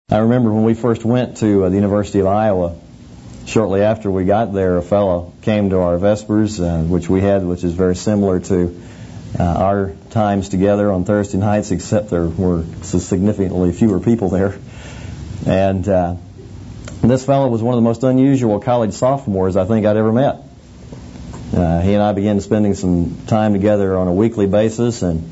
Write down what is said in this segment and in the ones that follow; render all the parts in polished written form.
I remember when we first went to the University of Iowa, shortly after we got there, a fellow came to our Vespers, which we had, which is very similar to our times together on Thursday nights, except there were significantly fewer people there. And this fellow was one of the most unusual college sophomores I think I'd ever met. He and I began spending some time together on a weekly basis, and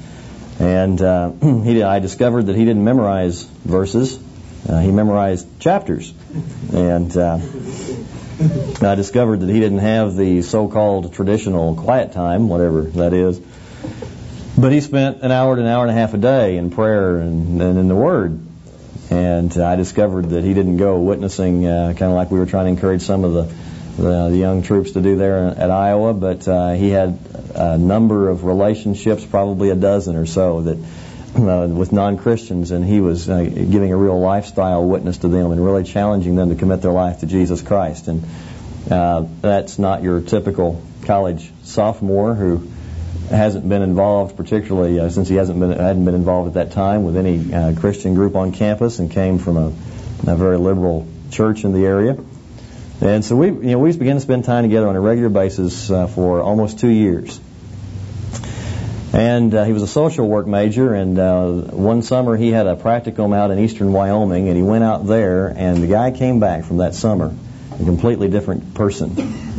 I discovered that he didn't memorize verses. He memorized chapters. And I discovered that he didn't have the so-called traditional quiet time, whatever that is. But he spent an hour to an hour and a half a day in prayer and in the Word. And I discovered that he didn't go witnessing, kind of like we were trying to encourage some of the young troops to do there at Iowa, but he had a number of relationships, probably a dozen or so, that with non-Christians, and he was giving a real lifestyle witness to them and really challenging them to commit their life to Jesus Christ. And that's not your typical college sophomore who hasn't been involved, particularly since he hadn't been involved at that time with any Christian group on campus, and came from a very liberal church in the area. And so we began to spend time together on a regular basis for almost 2 years. And he was a social work major, and one summer he had a practicum out in eastern Wyoming, and he went out there, and the guy came back from that summer a completely different person.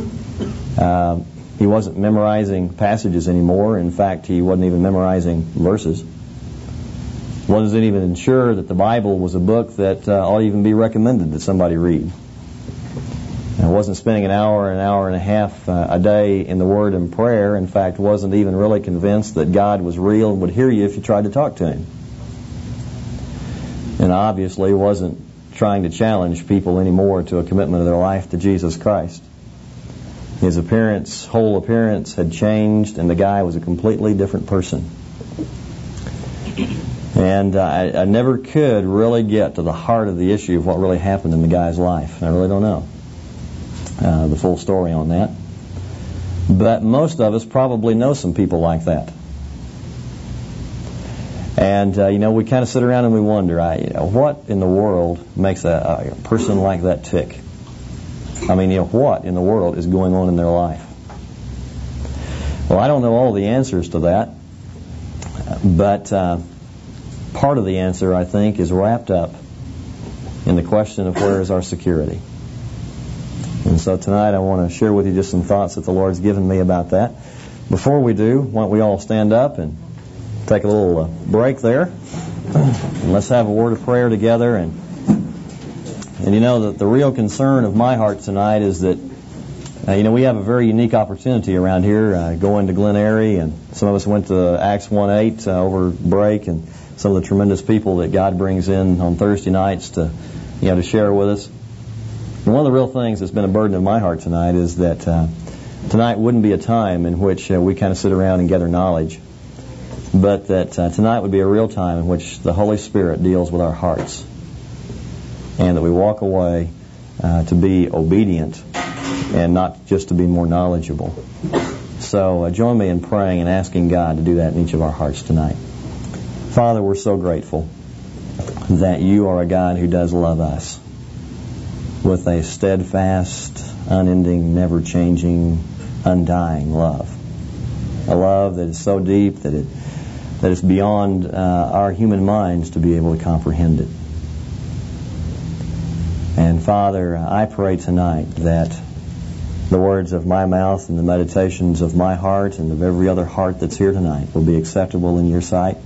He wasn't memorizing passages anymore. In fact, he wasn't even memorizing verses. Wasn't even sure that the Bible was a book that ought to even be recommended that somebody read. And wasn't spending an hour and a half a day in the Word and prayer. In fact, wasn't even really convinced that God was real and would hear you if you tried to talk to Him. And obviously wasn't trying to challenge people anymore to a commitment of their life to Jesus Christ. His whole appearance had changed, and the guy was a completely different person. And I never could really get to the heart of the issue of what really happened in the guy's life. I really don't know the full story on that. But most of us probably know some people like that. And, we kind of sit around and we wonder, what in the world makes a person like that tick? I mean, what in the world is going on in their life? Well, I don't know all the answers to that, but part of the answer, I think, is wrapped up in the question of where is our security. And so tonight I want to share with you just some thoughts that the Lord's given me about that. Before we do, why don't we all stand up and take a little break there. And let's have a word of prayer together. And the real concern of my heart tonight is that, we have a very unique opportunity around here, going to Glen Eyrie, and some of us went to Acts 1:8 over break, and some of the tremendous people that God brings in on Thursday nights to share with us. And one of the real things that's been a burden of my heart tonight is that tonight wouldn't be a time in which we kind of sit around and gather knowledge, but that tonight would be a real time in which the Holy Spirit deals with our hearts, and that we walk away to be obedient and not just to be more knowledgeable. So join me in praying and asking God to do that in each of our hearts tonight. Father, we're so grateful that you are a God who does love us with a steadfast, unending, never-changing, undying love. A love that is so deep that it's beyond our human minds to be able to comprehend it. And Father, I pray tonight that the words of my mouth and the meditations of my heart and of every other heart that's here tonight will be acceptable in your sight.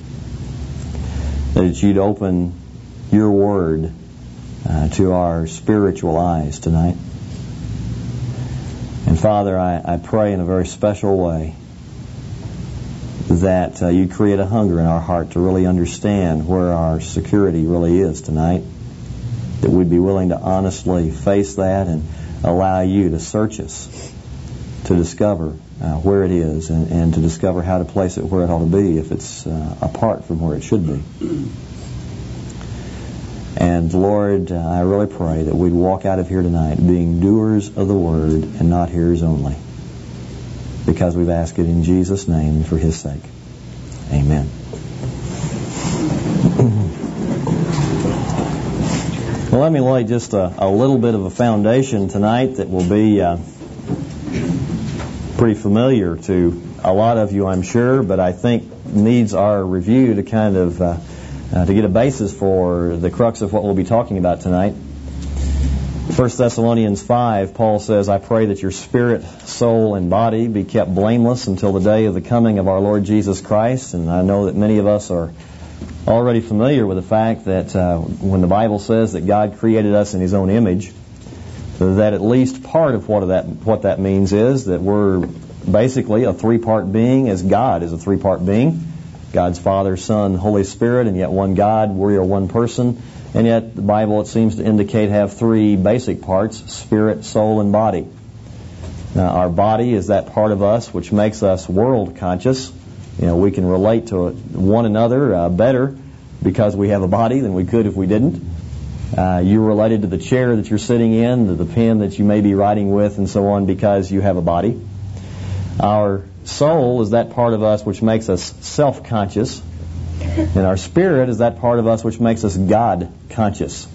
That you'd open your word to our spiritual eyes tonight. And Father, I pray in a very special way that you create a hunger in our heart to really understand where our security really is tonight. That we'd be willing to honestly face that and allow you to search us to discover where it is and to discover how to place it where it ought to be if it's apart from where it should be. And Lord, I really pray that we'd walk out of here tonight being doers of the Word and not hearers only, because we've asked it in Jesus' name and for His sake. Amen. Well, let me lay just a little bit of a foundation tonight that will be pretty familiar to a lot of you, I'm sure, but I think needs our review to kind of to get a basis for the crux of what we'll be talking about tonight. 1 Thessalonians 5, Paul says, I pray that your spirit, soul, and body be kept blameless until the day of the coming of our Lord Jesus Christ. And I know that many of us are already familiar with the fact that when the Bible says that God created us in His own image, that at least part of what that means is that we're basically a three-part being, as God is a three-part being. God's Father, Son, Holy Spirit, and yet one God. We are one person. And yet the Bible, it seems to indicate, have three basic parts: spirit, soul, and body. Now, our body is that part of us which makes us world conscious. We can relate to one another better because we have a body than we could if we didn't. You're related to the chair that you're sitting in, to the pen that you may be writing with, and so on, because you have a body. Our soul is that part of us which makes us self-conscious. And our spirit is that part of us which makes us God-conscious.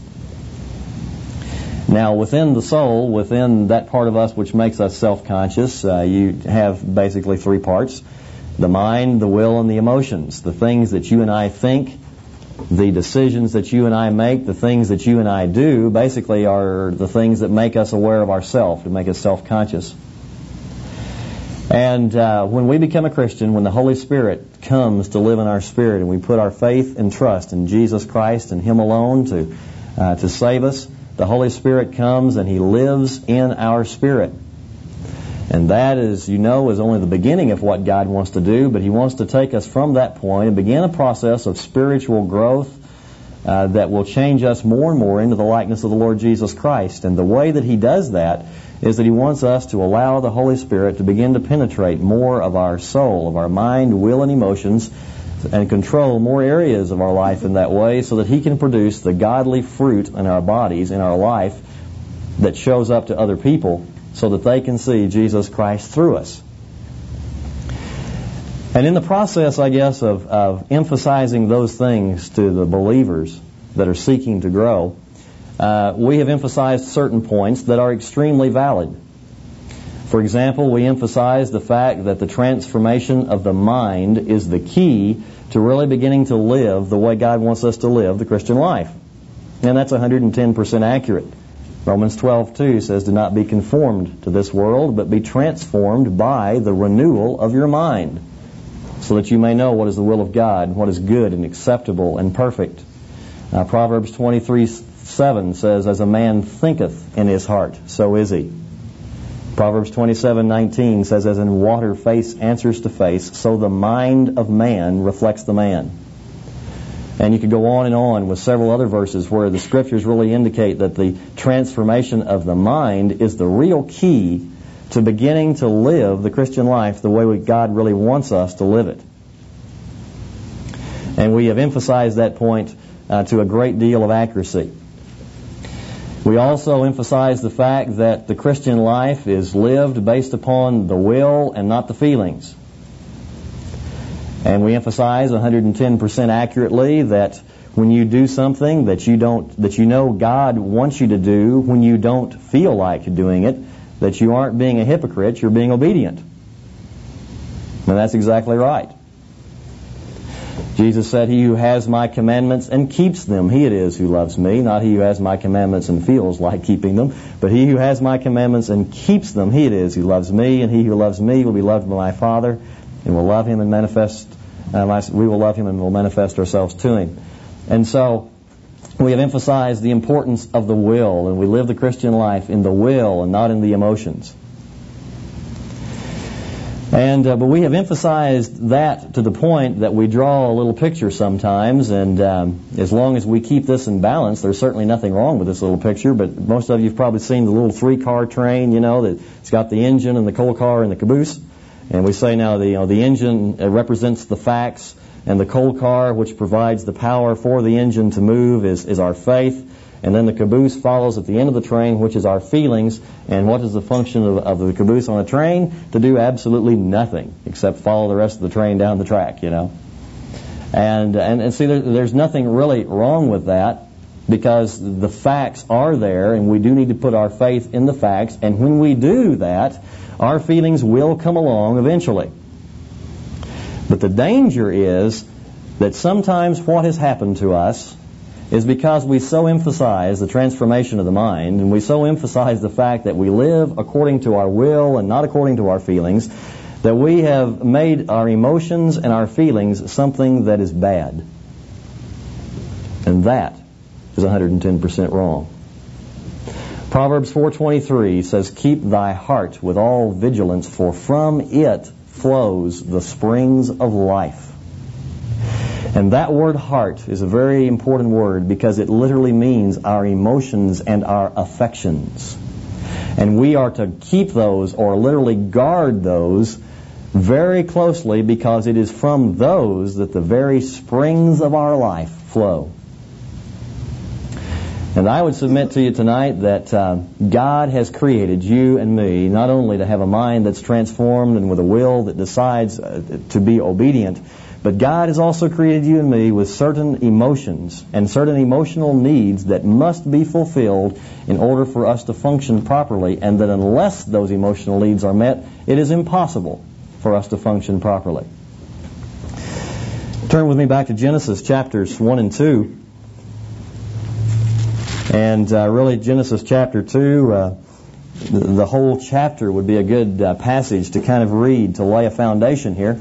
Now, within the soul, within that part of us which makes us self-conscious, you have basically three parts: the mind, the will, and the emotions. The things that you and I think, the decisions that you and I make, the things that you and I do, basically are the things that make us aware of ourselves, to make us self-conscious. And when we become a Christian, when the Holy Spirit comes to live in our spirit, and we put our faith and trust in Jesus Christ and Him alone to save us, the Holy Spirit comes and He lives in our spirit. And that, is only the beginning of what God wants to do, but He wants to take us from that point and begin a process of spiritual growth that will change us more and more into the likeness of the Lord Jesus Christ. And the way that He does that is that He wants us to allow the Holy Spirit to begin to penetrate more of our soul, of our mind, will, and emotions, and control more areas of our life in that way, so that He can produce the godly fruit in our bodies, in our life, that shows up to other people so that they can see Jesus Christ through us. And in the process, I guess, of emphasizing those things to the believers that are seeking to grow, we have emphasized certain points that are extremely valid. For example, we emphasize the fact that the transformation of the mind is the key to really beginning to live the way God wants us to live the Christian life. And that's 110% accurate. Romans 12:2 says, do not be conformed to this world, but be transformed by the renewal of your mind, so that you may know what is the will of God, what is good and acceptable and perfect. Proverbs 23:7 says, as a man thinketh in his heart, so is he. Proverbs 27:19 says, as in water face answers to face, so the mind of man reflects the man. And you could go on and on with several other verses where the Scriptures really indicate that the transformation of the mind is the real key to beginning to live the Christian life the way God really wants us to live it. And we have emphasized that point to a great deal of accuracy. We also emphasize the fact that the Christian life is lived based upon the will and not the feelings. And we emphasize 110% accurately that when you do something that you know God wants you to do, when you don't feel like doing it, that you aren't being a hypocrite, you're being obedient. And that's exactly right. Jesus said, he who has my commandments and keeps them, he it is who loves me, not he who has my commandments and feels like keeping them, but he who has my commandments and keeps them, he it is who loves me, and he who loves me will be loved by my Father, and will love him and we will love him and will manifest ourselves to him. And so we have emphasized the importance of the will, and we live the Christian life in the will and not in the emotions. And but we have emphasized that to the point that we draw a little picture sometimes, and as long as we keep this in balance, there's certainly nothing wrong with this little picture, but most of you have probably seen the little three-car train, that it's got the engine and the coal car and the caboose. And we say now the engine represents the facts, and the coal car, which provides the power for the engine to move, is our faith. And then the caboose follows at the end of the train, which is our feelings. And what is the function of the caboose on a train? To do absolutely nothing except follow the rest of the train down the track, And see, there's nothing really wrong with that. because the facts are there, and we do need to put our faith in the facts. And when we do that, our feelings will come along eventually. But the danger is that sometimes what has happened to us is because we so emphasize the transformation of the mind, and we so emphasize the fact that we live according to our will and not according to our feelings, that we have made our emotions and our feelings something that is bad. And that is 110% wrong. Proverbs 4:23 says, "Keep thy heart with all vigilance, for from it flows the springs of life." And that word heart is a very important word because it literally means our emotions and our affections. And we are to keep those, or literally guard those, very closely, because it is from those that the very springs of our life flow. And I would submit to you tonight that God has created you and me not only to have a mind that's transformed and with a will that decides to be obedient, but God has also created you and me with certain emotions and certain emotional needs that must be fulfilled in order for us to function properly, and that unless those emotional needs are met, it is impossible for us to function properly. Turn with me back to Genesis chapters 1 and 2. And really Genesis chapter 2, the whole chapter would be a good passage to kind of read to lay a foundation here.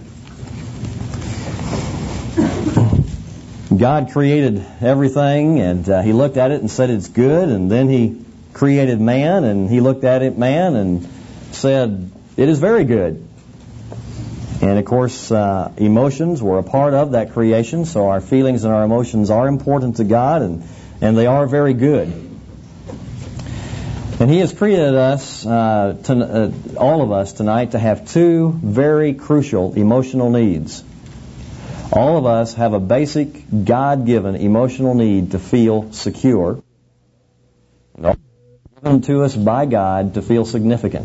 God created everything, and He looked at it and said it's good, and then He created man, and He looked at it, man, and said it is very good. And of course, emotions were a part of that creation, so our feelings and our emotions are important to God, and they are very good. And He has created us, all of us tonight, to have two very crucial emotional needs. All of us have a basic God-given emotional need to feel secure, given to us by God to feel significant.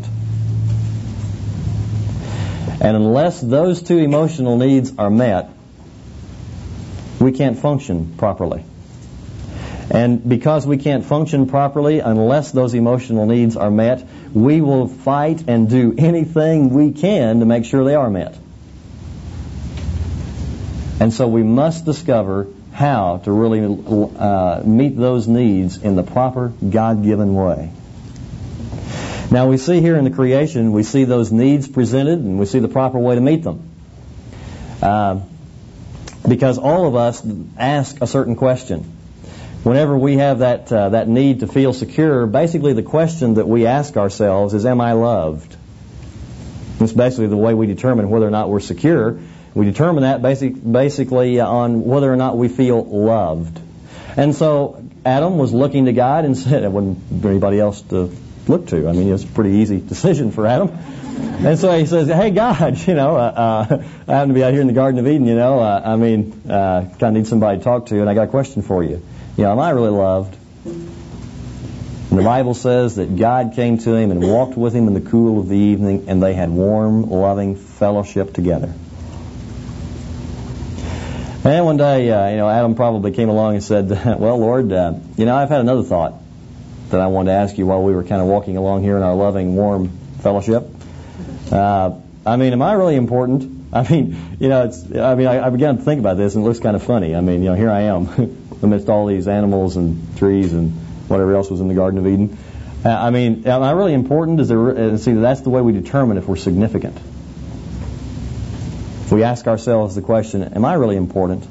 And unless those two emotional needs are met, we can't function properly. And because we can't function properly unless those emotional needs are met, we will fight and do anything we can to make sure they are met. And so we must discover how to really meet those needs in the proper God-given way. Now we see here in the creation, we see those needs presented, and we see the proper way to meet them. Because all of us ask a certain question. Whenever we have that need to feel secure, basically the question that we ask ourselves is, am I loved? It's basically the way we determine whether or not we're secure. We determine that basically on whether or not we feel loved. And so Adam was looking to God and said, there wasn't anybody else to look to. I mean, it's a pretty easy decision for Adam. And so he says, hey, God, I happen to be out here in the Garden of Eden, kind of need somebody to talk to, and I got a question for you. Am I really loved? And the Bible says that God came to him and walked with him in the cool of the evening, and they had warm, loving fellowship together. And one day, Adam probably came along and said, well, Lord, I've had another thought that I wanted to ask you while we were kind of walking along here in our loving, warm fellowship. Am I really important? I began to think about this, and it looks kind of funny. Here I am amidst all these animals and trees and whatever else was in the Garden of Eden. Am I really important? See, that's the way we determine if we're significant. If we ask ourselves the question, am I really important?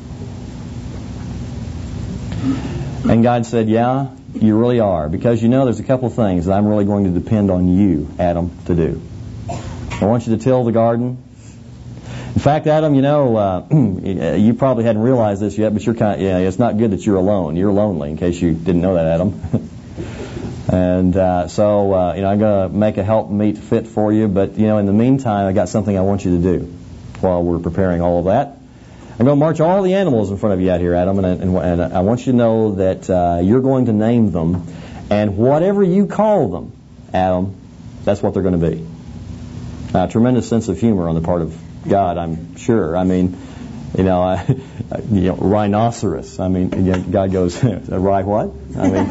And God said, yeah, you really are. Because there's a couple of things that I'm really going to depend on you, Adam, to do. I want you to till the garden. In fact, Adam, you probably hadn't realized this yet, but it's not good that you're alone. You're lonely, in case you didn't know that, Adam. And I'm going to make a helpmeet fit for you, but, in the meantime, I got something I want you to do while we're preparing all of that. I'm going to march all the animals in front of you out here, Adam, and I want you to know that you're going to name them, and whatever you call them, Adam, that's what they're going to be. A tremendous sense of humor on the part of God, I'm sure. Rhinoceros. I mean, God goes, right what? I mean,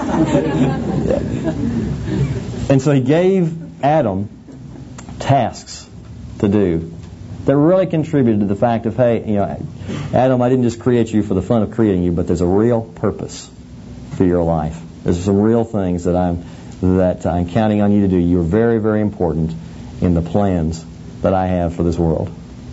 and so He gave Adam tasks to do that really contributed to the fact of, hey, Adam, I didn't just create you for the fun of creating you, but there's a real purpose for your life. There's some real things that I'm counting on you to do. You're very, very important in the plans that I have for this world.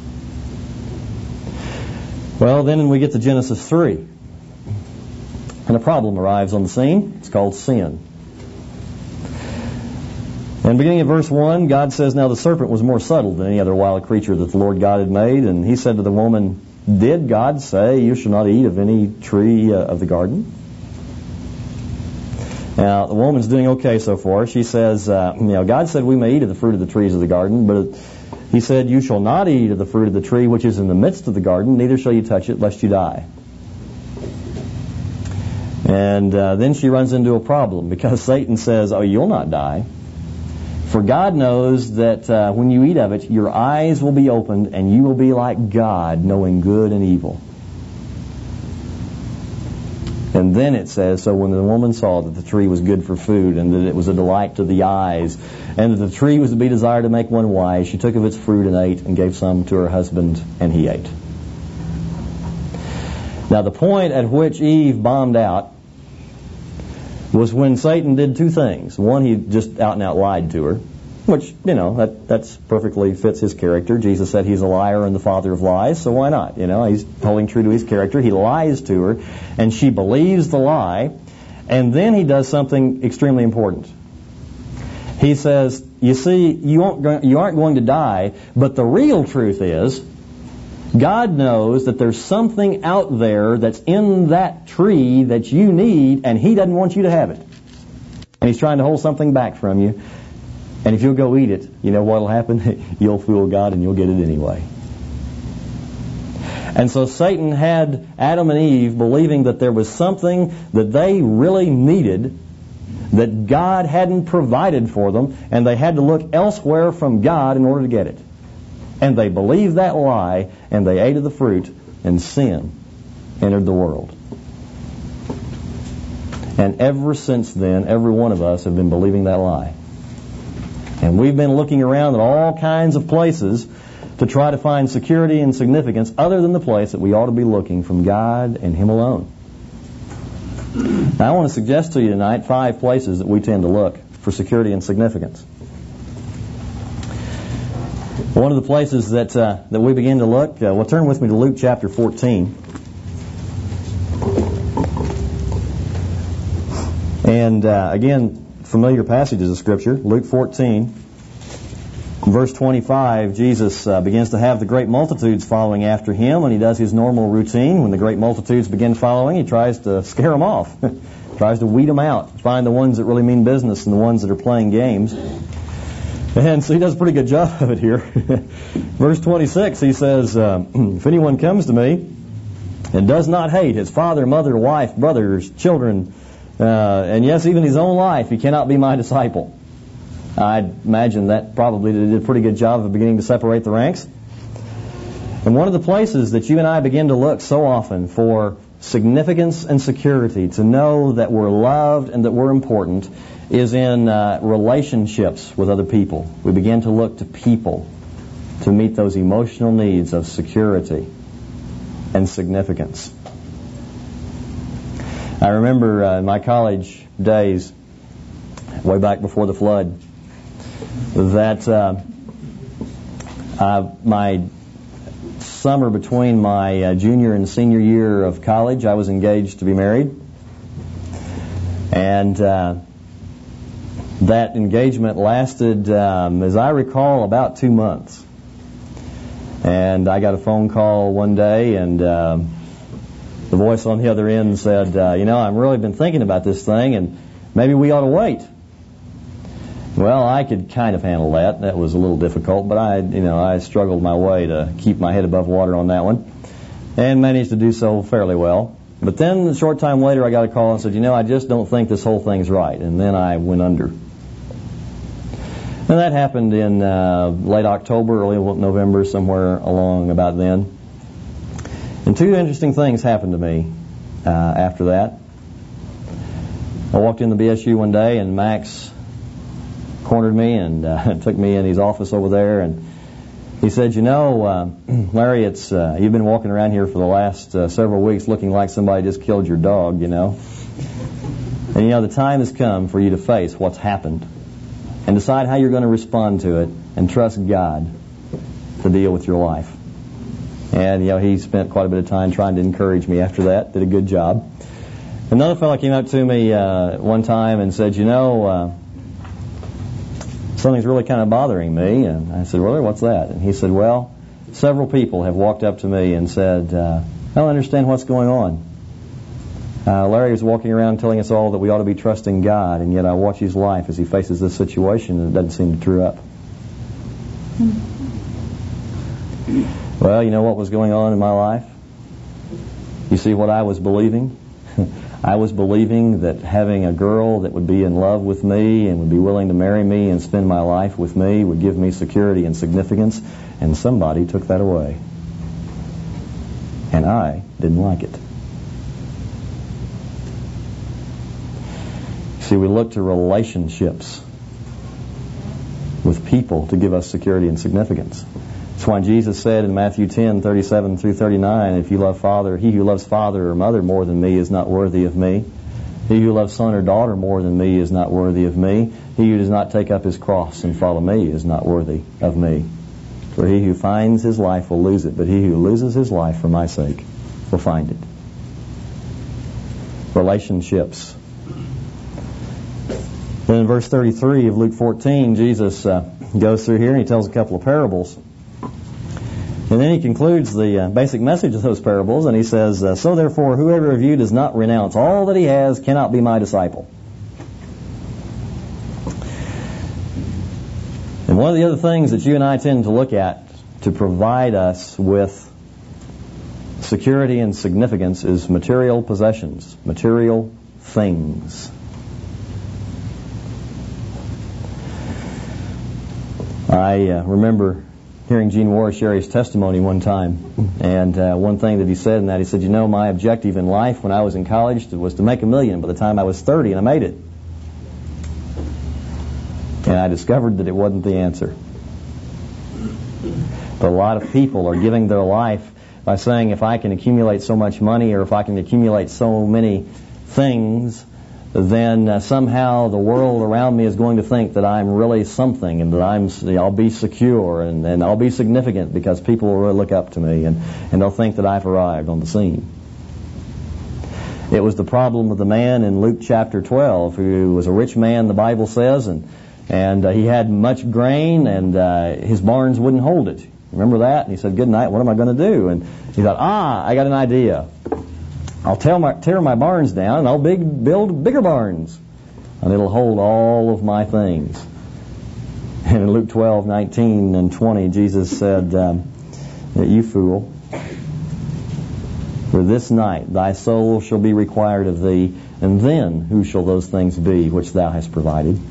Well, then we get to Genesis 3. And a problem arrives on the scene. It's called sin. And beginning at verse 1, God says, "Now the serpent was more subtle than any other wild creature that the Lord God had made. And he said to the woman, 'Did God say you shall not eat of any tree of the garden?'" Now, the woman's doing okay so far. She says, God said we may eat of the fruit of the trees of the garden, but He said, "You shall not eat of the fruit of the tree which is in the midst of the garden, neither shall you touch it, lest you die." And then she runs into a problem, because Satan says, "Oh, you'll not die. For God knows that when you eat of it, your eyes will be opened, and you will be like God, knowing good and evil." And then it says, "So when the woman saw that the tree was good for food, and that it was a delight to the eyes, and that the tree was to be desired to make one wise, she took of its fruit and ate, and gave some to her husband, and he ate." Now, the point at which Eve bombed out was when Satan did two things. One, he just out and out lied to her, which, that's perfectly fits his character. Jesus said he's a liar and the father of lies, so why not? He's holding true to his character. He lies to her, and she believes the lie, and then he does something extremely important. He says, "You see, you aren't going to die, but the real truth is, God knows that there's something out there that's in that tree that you need, and He doesn't want you to have it. And He's trying to hold something back from you. And if you'll go eat it, you know what'll happen? You'll fool God and you'll get it anyway." And so Satan had Adam and Eve believing that there was something that they really needed that God hadn't provided for them, and they had to look elsewhere from God in order to get it. And they believed that lie, and they ate of the fruit, and sin entered the world. And ever since then, every one of us have been believing that lie. And we've been looking around at all kinds of places to try to find security and significance other than the place that we ought to be looking, from God and Him alone. Now, I want to suggest to you tonight 5 places that we tend to look for security and significance. One of the places that we begin to look, turn with me to Luke chapter 14. And again, familiar passages of Scripture. Luke 14, verse 25, Jesus begins to have the great multitudes following after Him, and He does His normal routine. When the great multitudes begin following, He tries to scare them off, tries to weed them out, find the ones that really mean business and the ones that are playing games. And so He does a pretty good job of it here. Verse 26, He says, "If anyone comes to me and does not hate his father, mother, wife, brothers, children, and yes, even his own life, he cannot be my disciple." I imagine that probably did a pretty good job of beginning to separate the ranks. And one of the places that you and I begin to look so often for significance and security, to know that we're loved and that we're important, is in relationships with other people. We begin to look to people to meet those emotional needs of security and significance. I remember in my college days, way back before the flood, that my summer between my junior and senior year of college, I was engaged to be married. And that engagement lasted, as I recall, about 2 months. And I got a phone call one day, and the voice on the other end said, I've really been thinking about this thing, and maybe we ought to wait. Well, I could kind of handle that. That was a little difficult, but I struggled my way to keep my head above water on that one, and managed to do so fairly well. But then a short time later, I got a call and said, I just don't think this whole thing's right. And then I went under. And that happened in late October, early November, somewhere along about then. And two interesting things happened to me after that. I walked in the BSU one day, and Max cornered me and took me in his office over there, and he said, Larry, you've been walking around here for the last several weeks looking like somebody just killed your dog, And the time has come for you to face what's happened and decide how you're going to respond to it and trust God to deal with your life. And, he spent quite a bit of time trying to encourage me after that, did a good job. Another fellow came up to me one time and said, something's really kind of bothering me. And I said, really, what's that? And he said, well, several people have walked up to me and said, I don't understand what's going on. Larry was walking around telling us all that we ought to be trusting God, and yet I watch his life as he faces this situation, and it doesn't seem to true up. Well, you know what was going on in my life? You see what I was believing? I was believing that having a girl that would be in love with me and would be willing to marry me and spend my life with me would give me security and significance, and somebody took that away. And I didn't like it. See, we look to relationships with people to give us security and significance. That's why Jesus said in Matthew 10:37 through 39, he who loves father or mother more than me is not worthy of me. He who loves son or daughter more than me is not worthy of me. He who does not take up his cross and follow me is not worthy of me. For he who finds his life will lose it, but he who loses his life for my sake will find it. Relationships. Then in verse 33 of Luke 14, Jesus goes through here and he tells a couple of parables. And then he concludes the basic message of those parables, and he says, so therefore, whoever of you does not renounce all that he has cannot be my disciple. And one of the other things that you and I tend to look at to provide us with security and significance is material possessions, material things. I remember hearing Gene Warren share his testimony one time, and one thing that he said in that, he said, my objective in life when I was in college was to make $1 million by the time I was 30, and I made it. And I discovered that it wasn't the answer. But a lot of people are giving their life by saying, if I can accumulate so much money or if I can accumulate so many things, then somehow the world around me is going to think that I'm really something and that I'll be secure and I'll be significant because people will really look up to me and they'll think that I've arrived on the scene. It was the problem with the man in Luke chapter 12 who was a rich man, the Bible says, and he had much grain and his barns wouldn't hold it. Remember that? And he said, good night, what am I going to do? And he thought, I got an idea. I'll tear my barns down and I'll build bigger barns, and it'll hold all of my things. And in Luke 12:19 and 20, Jesus said, you fool, for this night thy soul shall be required of thee, and then who shall those things be which thou hast provided?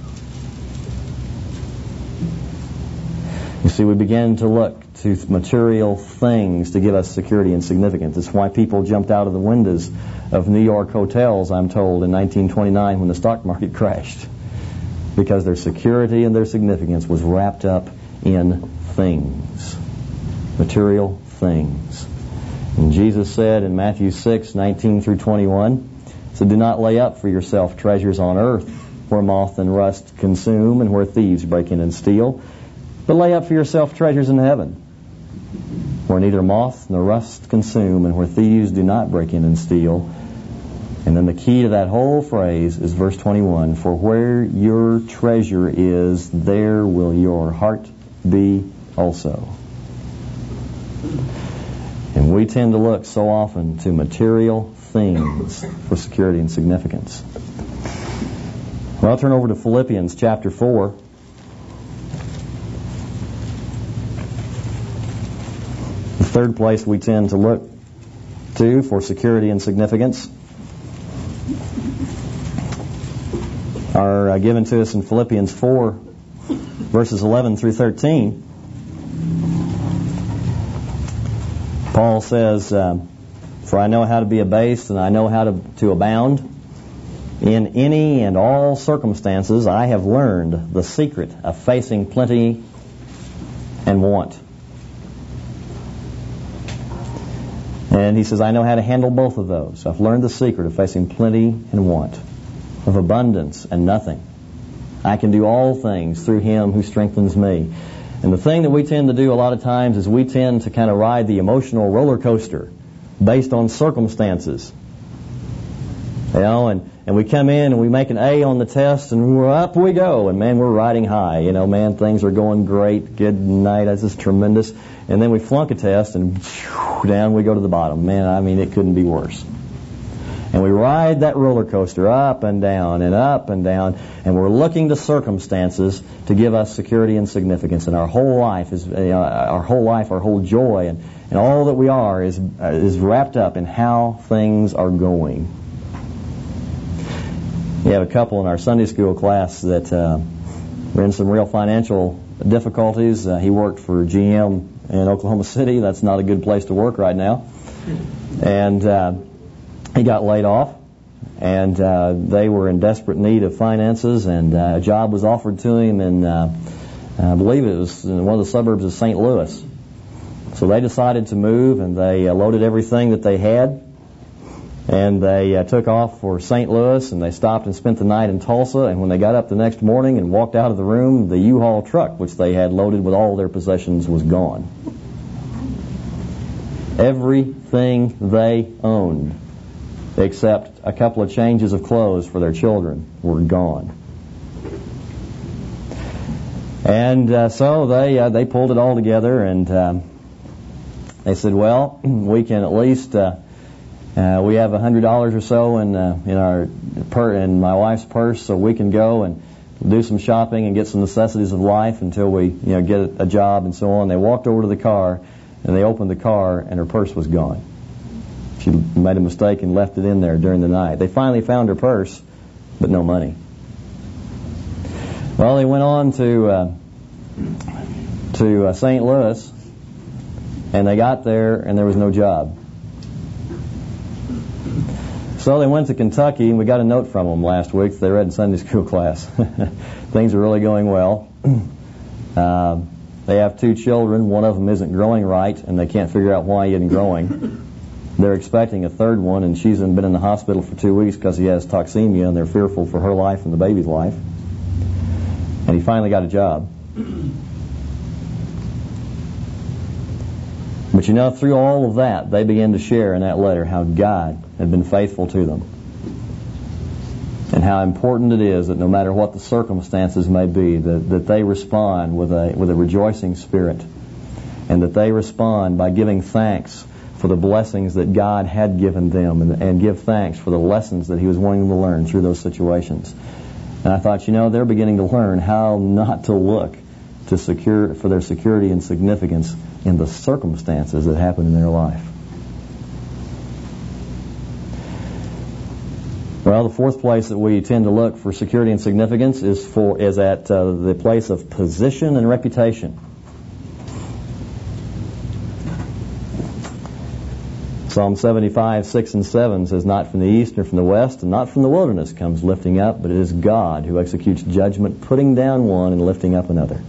You see, we begin to look to material things to give us security and significance. That's why people jumped out of the windows of New York hotels, I'm told, in 1929 when the stock market crashed, because their security and their significance was wrapped up in things, material things. And Jesus said in Matthew 6:19 through 21, so do not lay up for yourself treasures on earth, where moth and rust consume and where thieves break in and steal, but lay up for yourself treasures in heaven, where neither moth nor rust consume and where thieves do not break in and steal. And then the key to that whole phrase is verse 21, for where your treasure is, there will your heart be also. And we tend to look so often to material things for security and significance. Well, I'll turn over to Philippians chapter 4. The third place we tend to look to for security and significance are given to us in Philippians 4, verses 11 through 13. Paul says, For I know how to be abased, and I know how to abound. In any and all circumstances, I have learned the secret of facing plenty and want. And he says, I know how to handle both of those. I've learned the secret of facing plenty and want, of abundance and nothing. I can do all things through Him who strengthens me. And the thing that we tend to do a lot of times is we tend to kind of ride the emotional roller coaster based on circumstances. You know, and we come in and we make an A on the test and we're up we go. And man, we're riding high. You know, man, things are going great. Good night. This is tremendous. And then we flunk a test and down we go to the bottom. Man, I mean, it couldn't be worse. And we ride that roller coaster up and down and up and down, and we're looking to circumstances to give us security and significance. And our whole life is, our whole joy, and all that we are is wrapped up in how things are going. We have a couple in our Sunday school class that were in some real financial difficulties. He worked for GM in Oklahoma City. That's not a good place to work right now. And he got laid off, and they were in desperate need of finances, and a job was offered to him in, I believe it was in one of the suburbs of St. Louis. So they decided to move, and they loaded everything that they had, and they took off for St. Louis, and they stopped and spent the night in Tulsa, and when they got up the next morning and walked out of the room, the U-Haul truck, which they had loaded with all their possessions, was gone. Everything they owned, except a couple of changes of clothes for their children, were gone. And so they pulled it all together, and they said, well, we can at least, we have $100 or so in my wife's purse, so we can go and do some shopping and get some necessities of life until we get a job and so on. They walked over to the car, and they opened the car, and her purse was gone. She made a mistake and left it in there during the night. They finally found her purse, but no money. Well, they went on to St. Louis, and they got there, and there was no job. So they went to Kentucky, and we got a note from them last week that they read in Sunday school class. Things are really going well. They have 2 children. One of them isn't growing right, and they can't figure out why he isn't growing. They're expecting a third one, and she's been in the hospital for 2 weeks because he has toxemia, and they're fearful for her life and the baby's life. And he finally got a job. But through all of that, they began to share in that letter how God had been faithful to them. And how important it is that no matter what the circumstances may be, that they respond with a rejoicing spirit. And that they respond by giving thanks for the blessings that God had given them, and give thanks for the lessons that He was wanting them to learn through those situations. And I thought, they're beginning to learn how not to look for their security and significance in the circumstances that happen in their life. Well, the fourth place that we tend to look for security and significance is at the place of position and reputation. Psalm 75, 6 and 7 says, not from the east nor from the west, and not from the wilderness comes lifting up, but it is God who executes judgment, putting down one and lifting up another.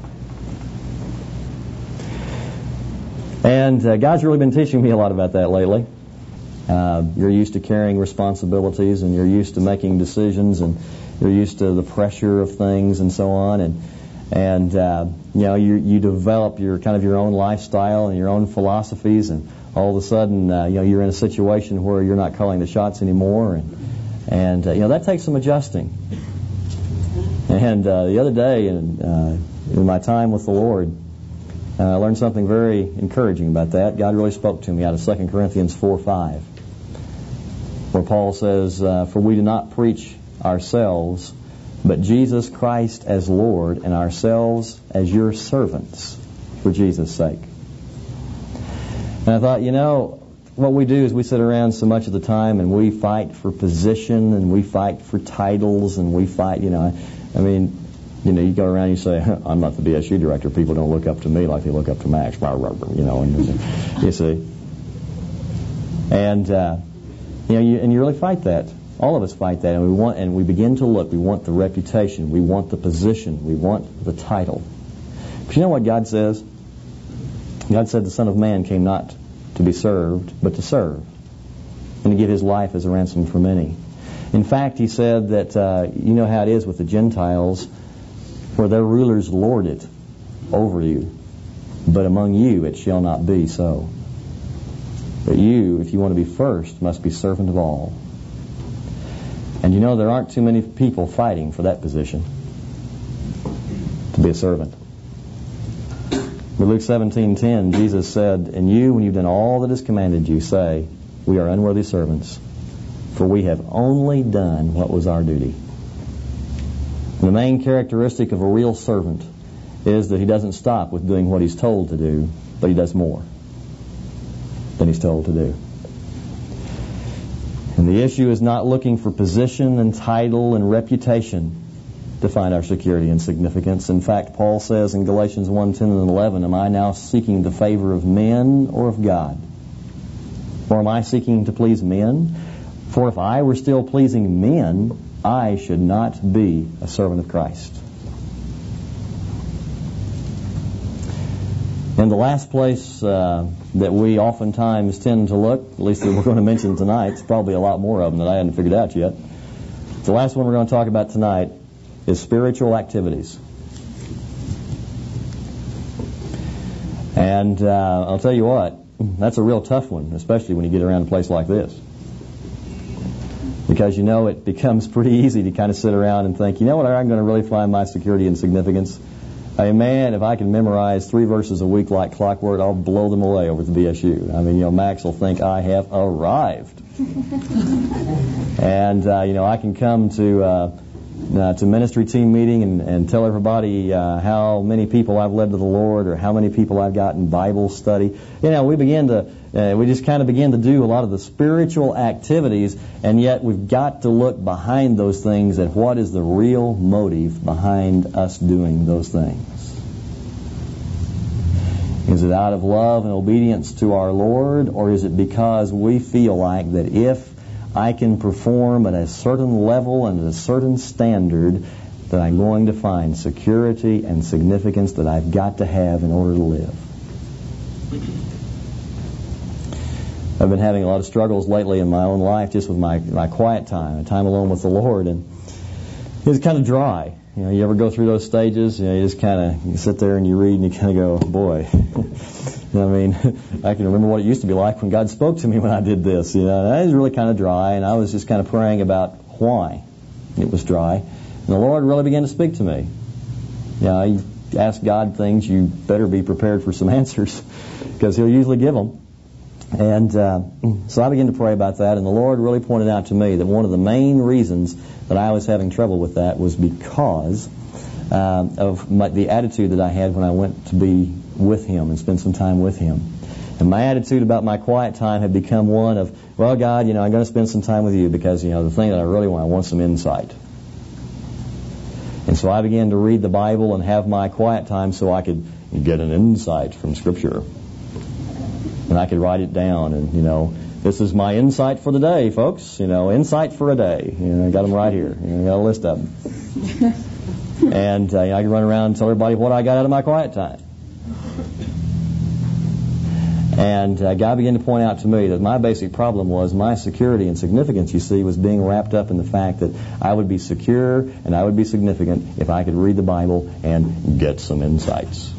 And God's really been teaching me a lot about that lately. You're used to carrying responsibilities, and you're used to making decisions, and you're used to the pressure of things and so on, and you develop your own lifestyle and your own philosophies, and all of a sudden, you're in a situation where you're not calling the shots anymore, and that takes some adjusting. And the other day, in my time with the Lord, I learned something very encouraging about that. God really spoke to me out of 2 Corinthians 4:5, where Paul says, "For we do not preach ourselves, but Jesus Christ as Lord, and ourselves as your servants for Jesus' sake." And I thought, what we do is we sit around so much of the time and we fight for position and we fight for titles and we fight, you go around and you say, I'm not the BSU director. People don't look up to me like they look up to Max, and you see. And you really fight that. All of us fight that, and we begin to look. We want the reputation, we want the position, we want the title. But you know what God says? God said the Son of Man came not to be served, but to serve, and to give His life as a ransom for many. In fact, He said that you know how it is with the Gentiles, where their rulers lord it over you, but among you it shall not be so. But you, if you want to be first, must be servant of all. And you know there aren't too many people fighting for that position, to be a servant. In Luke 17:10, Jesus said, "And you, when you've done all that is commanded you, say, we are unworthy servants, for we have only done what was our duty." And the main characteristic of a real servant is that he doesn't stop with doing what he's told to do, but he does more than he's told to do. And the issue is not looking for position and title and reputation to find our security and significance. In fact, Paul says in Galatians 1:10 and 11, "Am I now seeking the favor of men or of God? Or am I seeking to please men? For if I were still pleasing men, I should not be a servant of Christ." And the last place that we oftentimes tend to look, at least that we're going to mention tonight, it's probably a lot more of them that I hadn't figured out yet. The last one we're going to talk about tonight is spiritual activities. And I'll tell you what, that's a real tough one, especially when you get around a place like this. Because it becomes pretty easy to kind of sit around and think, you know what, I'm going to really find my security and significance? Hey man, if I can memorize 3 verses a week like clockwork, I'll blow them away over at the BSU. I mean, Max will think I have arrived. And, I can come to ministry team meeting and tell everybody how many people I've led to the Lord or how many people I've got in Bible study. We just kind of begin to do a lot of the spiritual activities, and yet we've got to look behind those things at what is the real motive behind us doing those things. Is it out of love and obedience to our Lord, or is it because we feel like that if I can perform at a certain level and at a certain standard, that I'm going to find security and significance that I've got to have in order to live? I've been having a lot of struggles lately in my own life just with my quiet time, time alone with the Lord, and it's kind of dry. You ever go through those stages? You just kind of sit there and you read and you kind of go, boy. I can remember what it used to be like when God spoke to me when I did this. It was really kind of dry, and I was just kind of praying about why it was dry. And the Lord really began to speak to me. You ask God things, you better be prepared for some answers, because He'll usually give them. And so I began to pray about that, and the Lord really pointed out to me that one of the main reasons that I was having trouble with that was because of the attitude that I had when I went to be with Him and spend some time with Him. And my attitude about my quiet time had become one of, well, God, I'm going to spend some time with You because, the thing that I really want, I want some insight. And so I began to read the Bible and have my quiet time so I could get an insight from Scripture. And I could write it down, and, this is my insight for the day, folks. Insight for a day. I got them right here. I got a list of them. And I could run around and tell everybody what I got out of my quiet time. And God began to point out to me that my basic problem was my security and significance, was being wrapped up in the fact that I would be secure and I would be significant if I could read the Bible and get some insights.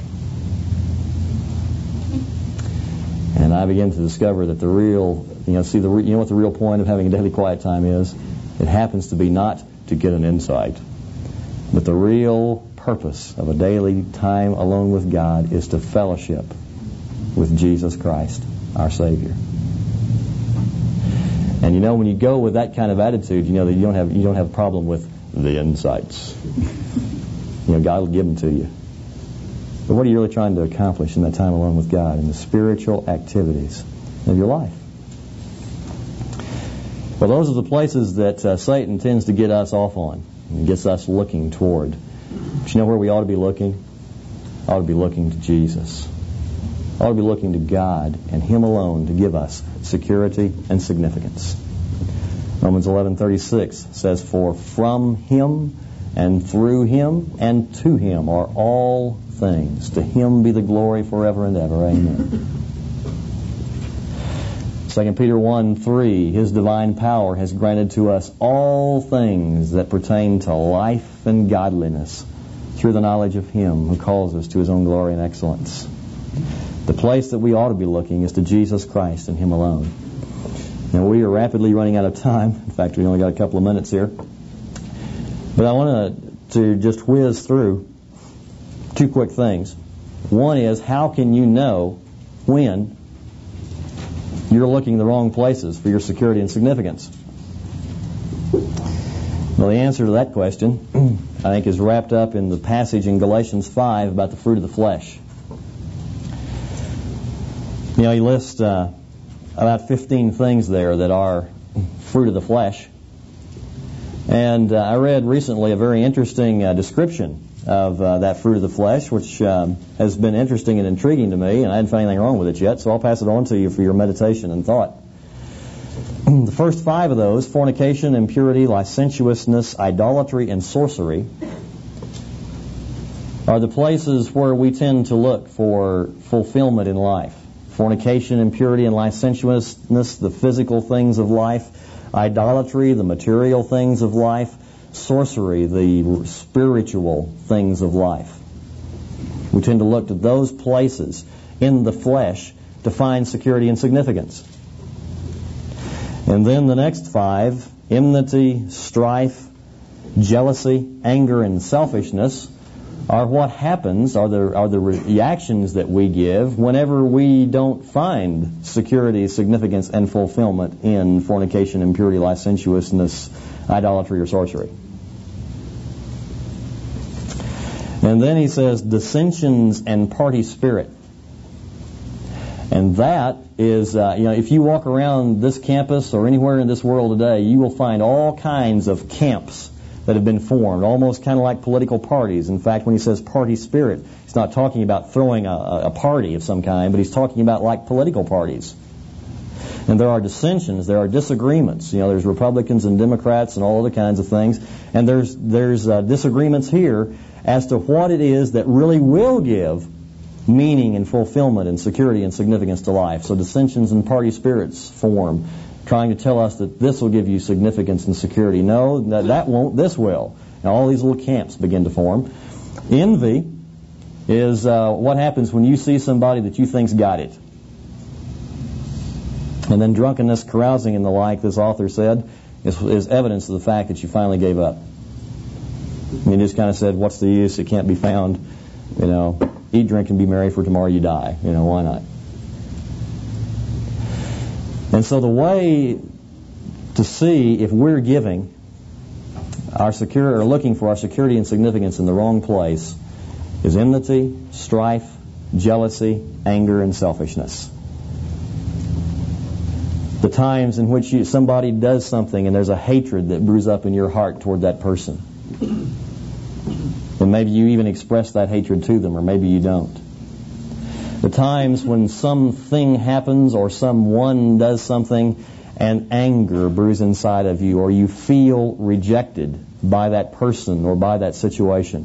And I began to discover that the real, you know what the real point of having a daily quiet time is? It happens to be not to get an insight, but the real purpose of a daily time alone with God is to fellowship with Jesus Christ, our Savior. And when you go with that kind of attitude, that you don't have a problem with the insights. God will give them to you. But what are you really trying to accomplish in that time alone with God in the spiritual activities of your life? Well, those are the places that Satan tends to get us off on and gets us looking toward. But you know where we ought to be looking? Ought to be looking to Jesus. ought to be looking to God and Him alone to give us security and significance. Romans 11:36 says, "For from Him and through Him and to Him are all things. To Him be the glory forever and ever. Amen." 2 Peter 1:3, His divine power has granted to us all things that pertain to life and godliness through the knowledge of Him who calls us to His own glory and excellence. The place that we ought to be looking is to Jesus Christ and Him alone. Now, we are rapidly running out of time. In fact, we only got a couple of minutes here. But I want to just whiz through two quick things. One is, how can you know when you're looking in the wrong places for your security and significance? Well, the answer to that question, I think, is wrapped up in the passage in Galatians 5 about the fruit of the flesh. You know, he lists about 15 things there that are fruit of the flesh. And I read recently a very interesting description of that fruit of the flesh, which has been interesting and intriguing to me, and I hadn't found anything wrong with it yet, so I'll pass it on to you for your meditation and thought. The first 5 of those, fornication, impurity, licentiousness, idolatry, and sorcery, are the places where we tend to look for fulfillment in life. Fornication, impurity, and licentiousness, the physical things of life. Idolatry, the material things of life. Sorcery, the spiritual things of life. We tend to look to those places in the flesh to find security and significance. And then the next 5, enmity, strife, jealousy, anger, and selfishness, are what happens, are the reactions that we give whenever we don't find security, significance, and fulfillment in fornication, impurity, licentiousness, idolatry, or sorcery. And then he says dissensions and party spirit. And that is, if you walk around this campus or anywhere in this world today, you will find all kinds of camps that have been formed, almost kind of like political parties. In fact, when he says party spirit, he's not talking about throwing a party of some kind, but he's talking about like political parties. And there are dissensions, there are disagreements. There's Republicans and Democrats and all other kinds of things. And there's disagreements here as to what it is that really will give meaning and fulfillment and security and significance to life. So dissensions and party spirits form, trying to tell us that this will give you significance and security. No, that won't, this will. And all these little camps begin to form. Envy is what happens when you see somebody that you think's got it. And then drunkenness, carousing, and the like, this author said, is evidence of the fact that you finally gave up. And he just kind of said, what's the use? It can't be found. Eat, drink, and be merry, for tomorrow you die. Why not? And so the way to see if we're giving our security or looking for our security and significance in the wrong place is enmity, strife, jealousy, anger, and selfishness. The times in which somebody does something and there's a hatred that brews up in your heart toward that person. And maybe you even express that hatred to them, or maybe you don't. The times when something happens or someone does something and anger brews inside of you, or you feel rejected by that person or by that situation.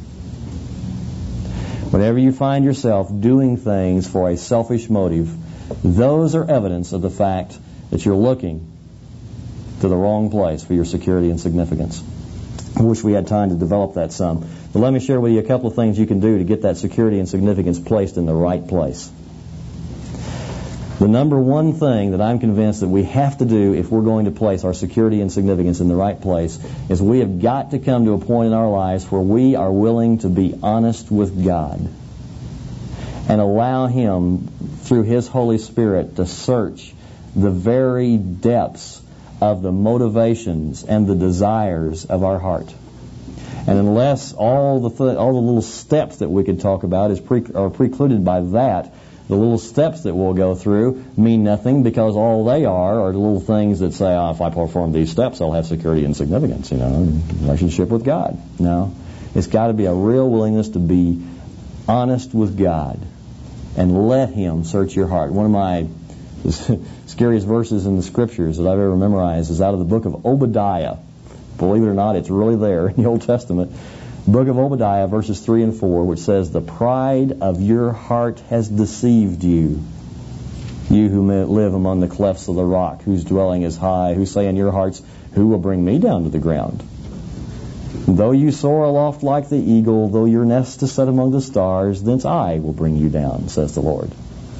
Whenever you find yourself doing things for a selfish motive, those are evidence of the fact that you're looking to the wrong place for your security and significance. I wish we had time to develop that some. But let me share with you a couple of things you can do to get that security and significance placed in the right place. The number one thing that I'm convinced that we have to do if we're going to place our security and significance in the right place is we have got to come to a point in our lives where we are willing to be honest with God and allow Him, through His Holy Spirit, to search the very depths of the motivations and the desires of our heart. And unless all the little steps that we could talk about are precluded by that, the little steps that we'll go through mean nothing, because all they are the little things that say, if I perform these steps, I'll have security and significance, relationship with God. No. It's got to be a real willingness to be honest with God and let Him search your heart. One of my scariest verses in the Scriptures that I've ever memorized is out of the book of Obadiah. Believe it or not, it's really there in the Old Testament. Book of Obadiah, verses 3 and 4, which says, "The pride of your heart has deceived you, you who live among the clefts of the rock, whose dwelling is high, who say in your hearts, who will bring me down to the ground? Though you soar aloft like the eagle, though your nest is set among the stars, thence I will bring you down, says the Lord."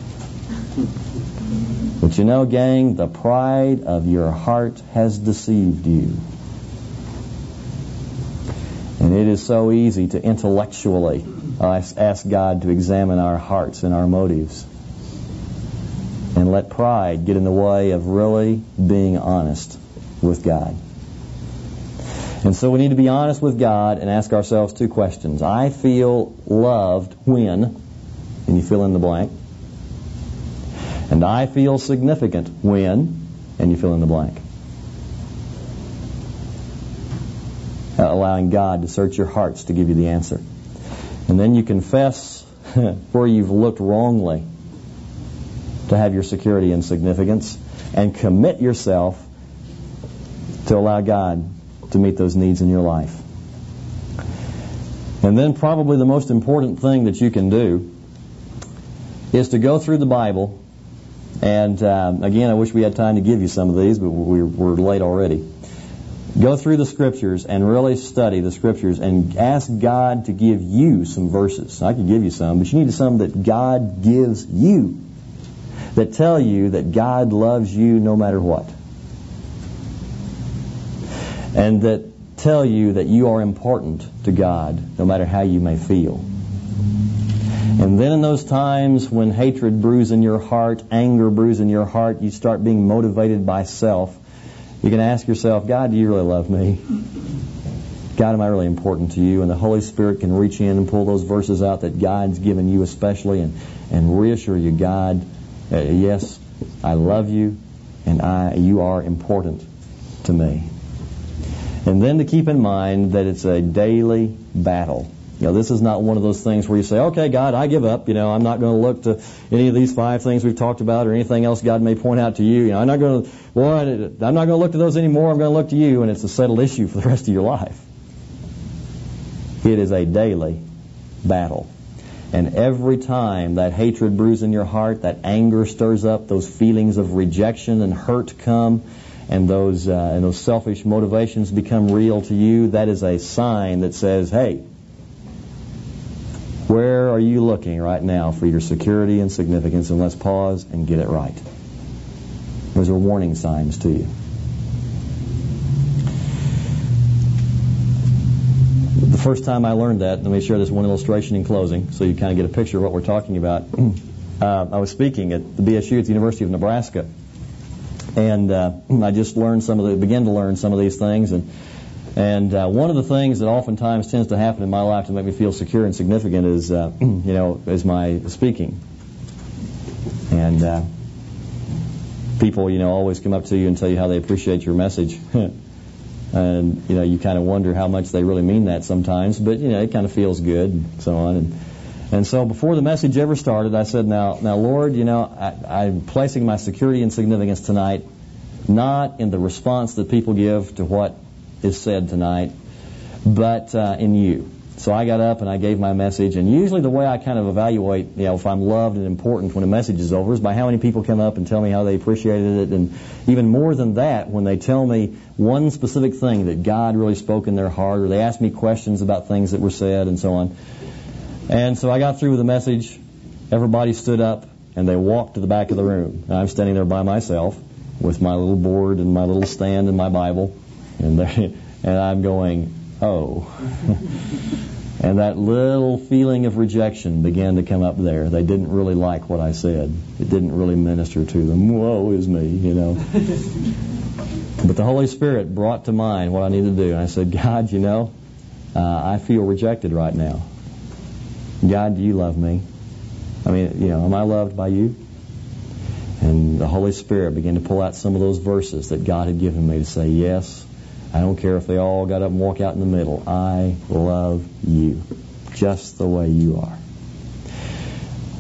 But you know, gang, the pride of your heart has deceived you. And it is so easy to intellectually ask God to examine our hearts and our motives, and let pride get in the way of really being honest with God. And so we need to be honest with God and ask ourselves two questions. I feel loved when, and you fill in the blank. And I feel significant when, and you fill in the blank. Allowing God to search your hearts to give you the answer. And then you confess where you've looked wrongly to have your security and significance, and commit yourself to allow God to meet those needs in your life. And then probably the most important thing that you can do is to go through the Bible. And again, I wish we had time to give you some of these, but we're late already. Go through the Scriptures and really study the Scriptures and ask God to give you some verses. I could give you some, but you need some that God gives you, that tell you that God loves you no matter what. And that tell you that you are important to God no matter how you may feel. And then in those times when hatred brews in your heart, anger brews in your heart, you start being motivated by self, you can ask yourself, God, do you really love me? God, am I really important to you? And the Holy Spirit can reach in and pull those verses out that God's given you especially, and reassure you, God, yes, I love you, and you are important to me. And then to keep in mind that it's a daily battle. You know, this is not one of those things where you say, okay, God, I give up. You know, I'm not going to look to any of these 5 things we've talked about or anything else God may point out to you. You know, I'm not going to look to those anymore. I'm going to look to you, and it's a settled issue for the rest of your life. It is a daily battle. And every time that hatred brews in your heart, that anger stirs up, those feelings of rejection and hurt come, and those selfish motivations become real to you, that is a sign that says, hey, where are you looking right now for your security and significance? And let's pause and get it right. Those are warning signs to you. The first time I learned that, let me share this one illustration in closing so you kind of get a picture of what we're talking about. I was speaking at the BSU at the University of Nebraska, and I just began to learn some of these things, and one of the things that oftentimes tends to happen in my life to make me feel secure and significant is, is my speaking. And people, always come up to you and tell you how they appreciate your message. And, you kind of wonder how much they really mean that sometimes, but, it kind of feels good and so on. And so before the message ever started, I said, now Lord, I'm placing my security and significance tonight not in the response that people give to what is said tonight, but in you. So I got up and I gave my message, and usually the way I kind of evaluate, if I'm loved and important when a message is over is by how many people come up and tell me how they appreciated it, and even more than that, when they tell me one specific thing that God really spoke in their heart, or they ask me questions about things that were said and so on. And so I got through with the message, everybody stood up, and they walked to the back of the room. And I'm standing there by myself with my little board and my little stand and my Bible, and I'm going, oh. And that little feeling of rejection began to come up there. They didn't really like what I said. It didn't really minister to them. Woe is me, But the Holy Spirit brought to mind what I needed to do. And I said, God, I feel rejected right now. God, do you love me? Am I loved by you? And the Holy Spirit began to pull out some of those verses that God had given me to say, yes, I don't care if they all got up and walk out in the middle. I love you just the way you are.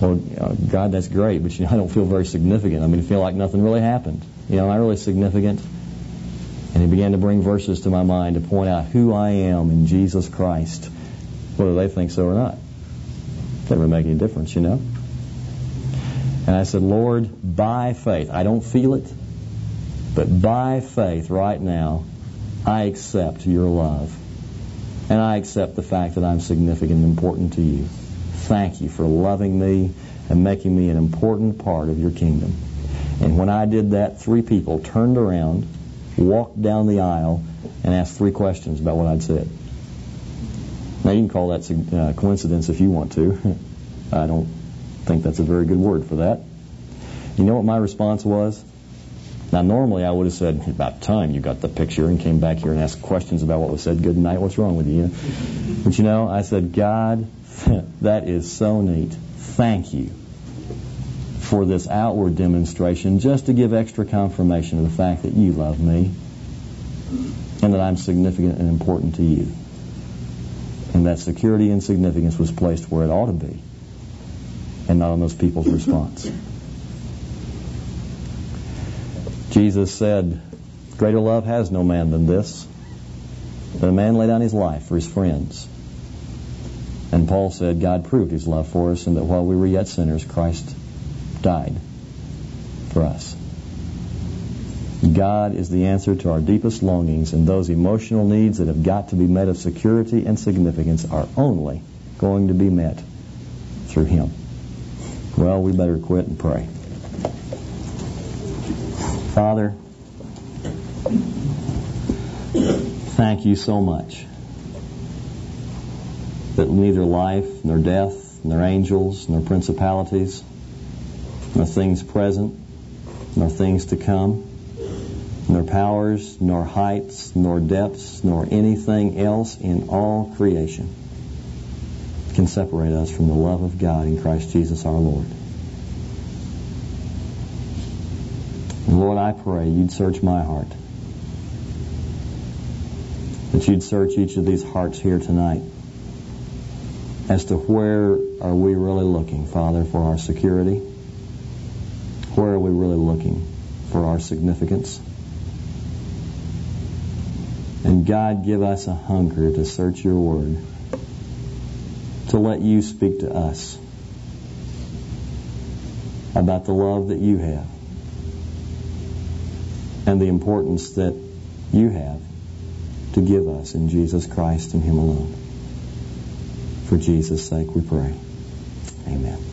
Well, God, that's great, but I don't feel very significant. I feel like nothing really happened. Am I really significant? And he began to bring verses to my mind to point out who I am in Jesus Christ, whether they think so or not. Doesn't really make any difference, And I said, Lord, by faith, I don't feel it, but by faith right now, I accept your love. And I accept the fact that I'm significant and important to you. Thank you for loving me and making me an important part of your kingdom. And when I did that, 3 people turned around, walked down the aisle, and asked 3 questions about what I'd said. Now, you can call that coincidence if you want to. I don't think that's a very good word for that. You know what my response was? Now, normally I would have said, about time you got the picture and came back here and asked questions about what was said. Good night, what's wrong with you? But I said, God, that is so neat. Thank you for this outward demonstration just to give extra confirmation of the fact that you love me and that I'm significant and important to you. And that security and significance was placed where it ought to be and not on those people's response. Jesus said, greater love has no man than this, that a man lay down his life for his friends. And Paul said God proved his love for us and that while we were yet sinners, Christ died for us. God is the answer to our deepest longings, and those emotional needs that have got to be met of security and significance are only going to be met through Him. Well, we better quit and pray. Father, thank you so much that neither life, nor death, nor angels, nor principalities, nor things present, nor things to come, nor powers, nor heights, nor depths, nor anything else in all creation can separate us from the love of God in Christ Jesus our Lord. And Lord, I pray you'd search my heart, that you'd search each of these hearts here tonight as to where are we really looking, Father, for our security? Where are we really looking for our significance? And God, give us a hunger to search your word, to let you speak to us about the love that you have and the importance that you have to give us in Jesus Christ and Him alone. For Jesus' sake we pray. Amen.